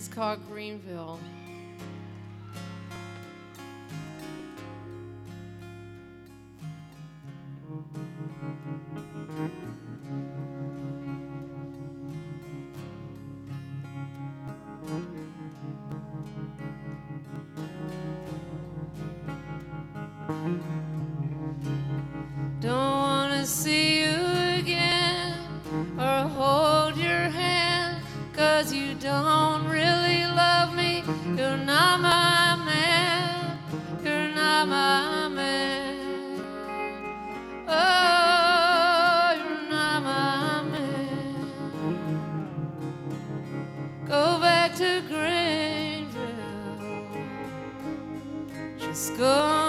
called Greenville. Don't wanna see you again or hold your hand, 'cause you don't really love me. You're not my man, you're not my man. Oh, you're not my man. Go back to Greenville, just go